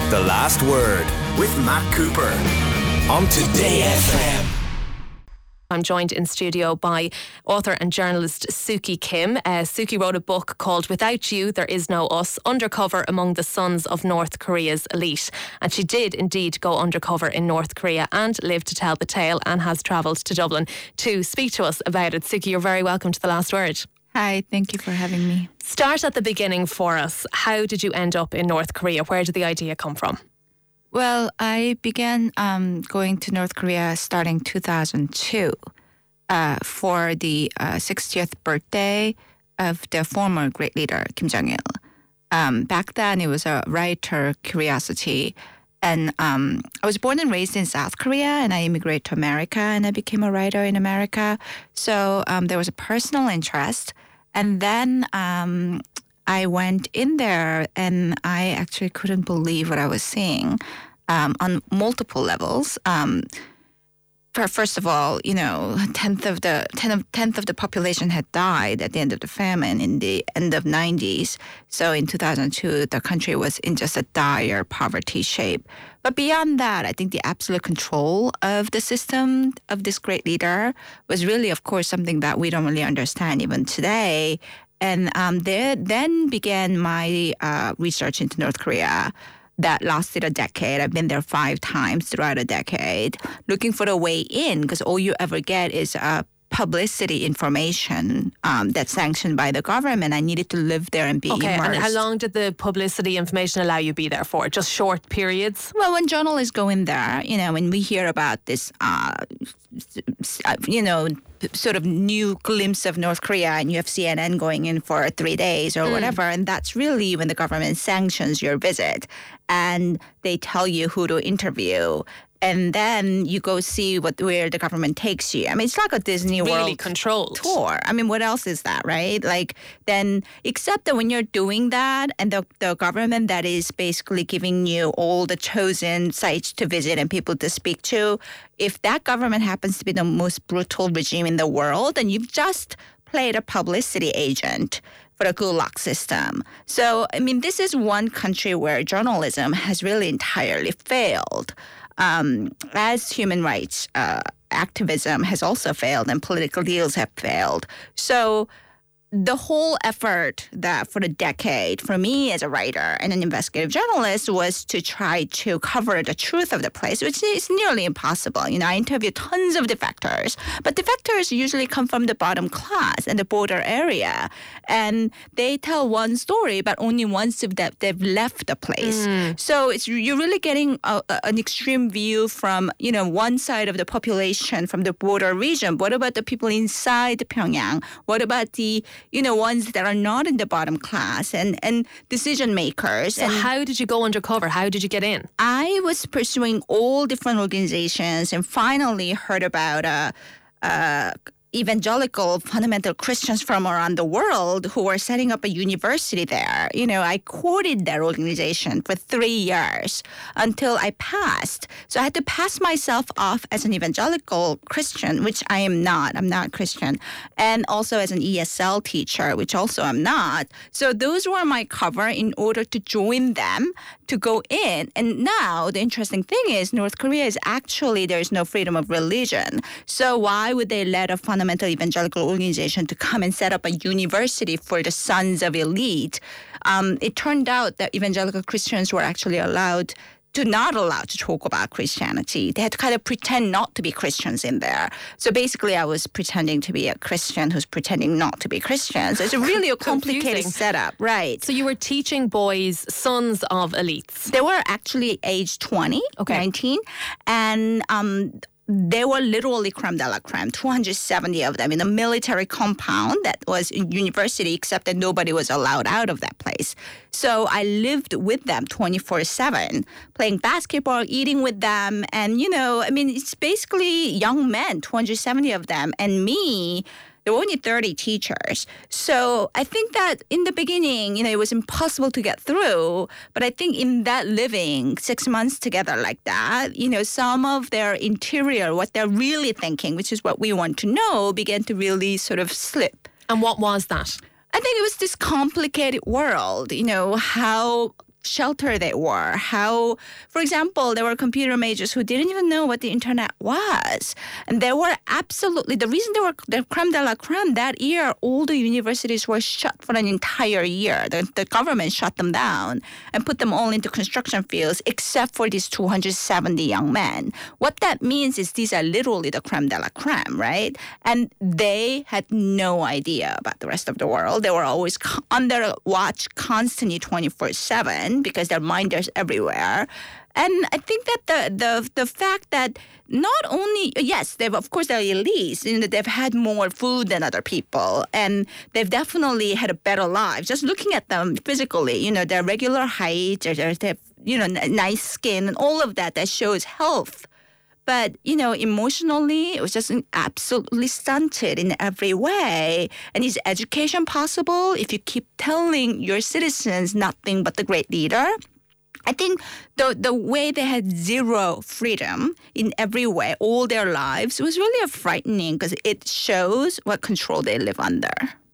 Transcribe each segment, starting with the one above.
The Last Word with Matt Cooper on Today FM. I'm joined in studio by author and journalist Suki Kim. Suki wrote a book called Without You, There Is No Us, Undercover Among the Sons of North Korea's Elite. And she did indeed go undercover in North Korea and live to tell the tale, and has travelled to Dublin to speak to us about it. Suki, you're very welcome to The Last Word. Hi, thank you for having me. Start at the beginning for us. How did you end up in North Korea? Where did the idea come from? Well, I began going to North Korea starting 2002 for the 60th birthday of the former great leader, Kim Jong-il. Back then, it was a writer curiosity. And I was born and raised in South Korea, and I immigrated to America, and I became a writer in America. So there was a personal interest. And then I went in there, and I actually couldn't believe what I was seeing on multiple levels. First of all, tenth of the population had died at the end of the famine in the end of 90s. So in 2002, the country was in just a dire poverty shape. But beyond that, I think the absolute control of the system of this great leader was really, of course, something that we don't really understand even today. And then began my research into North Korea. That lasted a decade. I've been there 5 times throughout a decade, looking for the way in, because all you ever get is publicity information that's sanctioned by the government. I needed to live there and be immersed. And how long did the publicity information allow you be there for? Just short periods? Well, when journalists go in there, when we hear about this, sort of new glimpse of North Korea, and you have CNN going in for 3 days or whatever, and that's really when the government sanctions your visit, and they tell you who to interview. And then you go see where the government takes you. I mean, it's like a Disney really World controlled tour. I mean, what else is that, right? Then, except that when you're doing that, and the government that is basically giving you all the chosen sites to visit and people to speak to, if that government happens to be the most brutal regime in the world, then you've just played a publicity agent for the Gulag system. So, I mean, this is one country where journalism has really entirely failed. As human rights activism has also failed, and political deals have failed. So the whole effort that for a decade, for me as a writer and an investigative journalist, was to try to cover the truth of the place, which is nearly impossible. I interview tons of defectors, but defectors usually come from the bottom class and the border area, and they tell one story, but only once they've left the place. So you're really getting an extreme view from one side of the population, from the border region. What about the people inside Pyongyang? What about the ones that are not in the bottom class and decision makers? So how did you go undercover? How did you get in? I was pursuing all different organizations, and finally heard about evangelical fundamental Christians from around the world who were setting up a university there. I courted their organization for 3 years until I passed. So I had to pass myself off as an evangelical Christian, which I am not. I'm not Christian. And also as an ESL teacher, which also I'm not. So those were my cover in order to join them to go in. And now the interesting thing is North Korea is actually, there's no freedom of religion. So why would they let a fundamental evangelical organization to come and set up a university for the sons of elite? It turned out that evangelical Christians were actually not allowed to talk about Christianity. They had to kind of pretend not to be Christians in there. So basically I was pretending to be a Christian who's pretending not to be Christian. So it's really a complicated setup. Right. So you were teaching boys, sons of elites. They were actually age 20, 19. And they were literally creme de la creme, 270 of them in a military compound that was a university, except that nobody was allowed out of that place. So I lived with them 24/7, playing basketball, eating with them. And, it's basically young men, 270 of them. And me, there were only 30 teachers. So I think that in the beginning, it was impossible to get through. But I think in that living 6 months together like that, some of their interior, what they're really thinking, which is what we want to know, began to really sort of slip. And what was that? I think it was this complicated world, how sheltered they were. How, for example, there were computer majors who didn't even know what the internet was. And they were absolutely, the reason they were the creme de la creme, that year, all the universities were shut for an entire year. The government shut them down and put them all into construction fields, except for these 270 young men. What that means is these are literally the creme de la creme, right? And they had no idea about the rest of the world. They were always on their watch constantly 24/7 because their mind is everywhere. And I think that the fact that not only, yes, they're elites, they've had more food than other people, and they've definitely had a better life. Just looking at them physically, their regular height, they have, nice skin, and all of that shows health. But, emotionally, it was just absolutely stunted in every way. And is education possible if you keep telling your citizens nothing but the great leader? I think the way they had zero freedom in every way all their lives was really frightening because it shows what control they live under.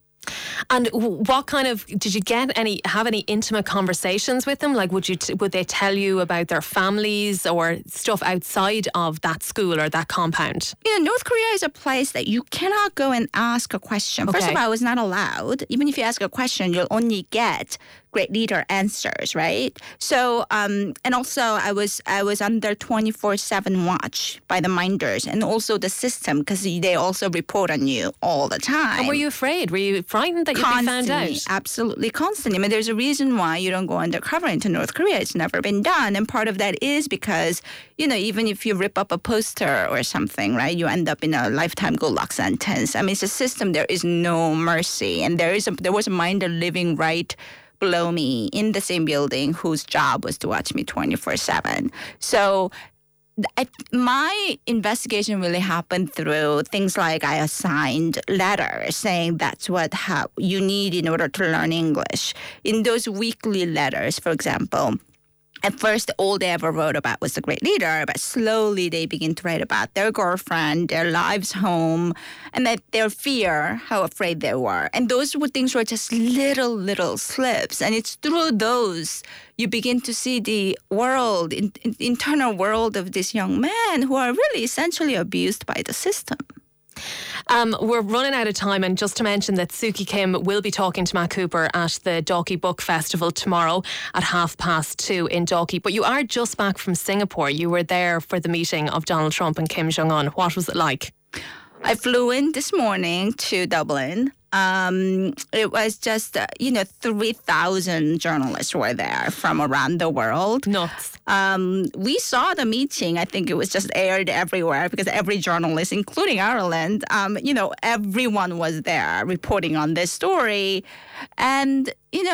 And what kind of, did you have any intimate conversations with them? Like, would they tell you about their families or stuff outside of that school or that compound? North Korea is a place that you cannot go and ask a question. Okay. First of all, it's not allowed. Even if you ask a question, you'll only get great leader answers, right? So, and also I was under 24/7 watch by the minders and also the system because they also report on you all the time. And were you afraid? Were you frightened that you'd be found out? Absolutely, constantly. I mean, there's a reason why you don't go undercover into North Korea. It's never been done. And part of that is because, even if you rip up a poster or something, right, you end up in a lifetime gulag sentence. I mean, it's a system. There is no mercy. And there was a minder living right below me in the same building whose job was to watch me 24/7. So my investigation really happened through things like I assigned letters saying that's how you need in order to learn English. In those weekly letters, for example, at first, all they ever wrote about was the great leader, but slowly they begin to write about their girlfriend, their lives home, and that their fear, how afraid they were. And those things were just little slips. And it's through those you begin to see the world, internal world of these young men who are really essentially abused by the system. We're running out of time, and just to mention that Suki Kim will be talking to Matt Cooper at the Dalkey Book Festival tomorrow at 2:30 in Dalkey. But you are just back from Singapore. You were there for the meeting of Donald Trump and Kim Jong-un. What was it like? I flew in this morning to Dublin. It was just, 3,000 journalists were there from around the world. Nuts. We saw the meeting. I think it was just aired everywhere because every journalist, including Ireland, everyone was there reporting on this story. And,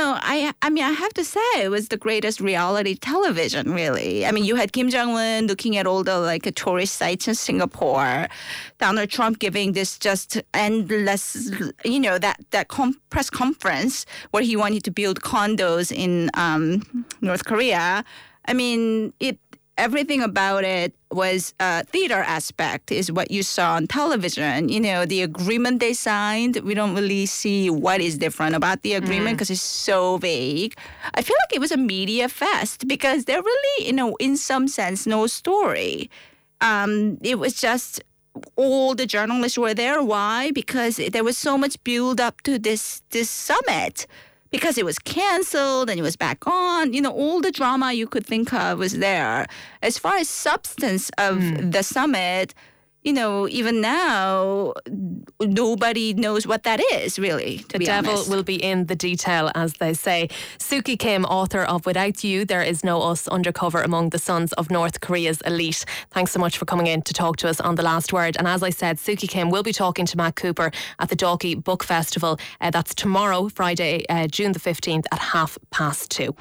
I have to say it was the greatest reality television, really. I mean, you had Kim Jong-un looking at all the tourist sites in Singapore, Donald Trump giving this just endless, that press conference where he wanted to build condos in North Korea. I mean, everything about it was theater aspect is what you saw on television. The agreement they signed, we don't really see what is different about the agreement because it's so vague. I feel like it was a media fest because there really, in some sense, no story. It was just all the journalists were there. Why? Because there was so much build up to this summit. Because it was canceled and it was back on. All the drama you could think of was there. As far as substance of the summit, even now, nobody knows what that is, really, to be honest. The devil will be in the detail, as they say. Suki Kim, author of Without You, There Is No Us, Undercover Among the Sons of North Korea's Elite. Thanks so much for coming in to talk to us on The Last Word. And as I said, Suki Kim will be talking to Matt Cooper at the Dalkey Book Festival. That's tomorrow, Friday, June the 15th at 2:30.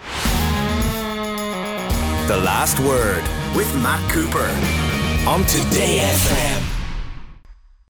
The Last Word with Matt Cooper on Today FM.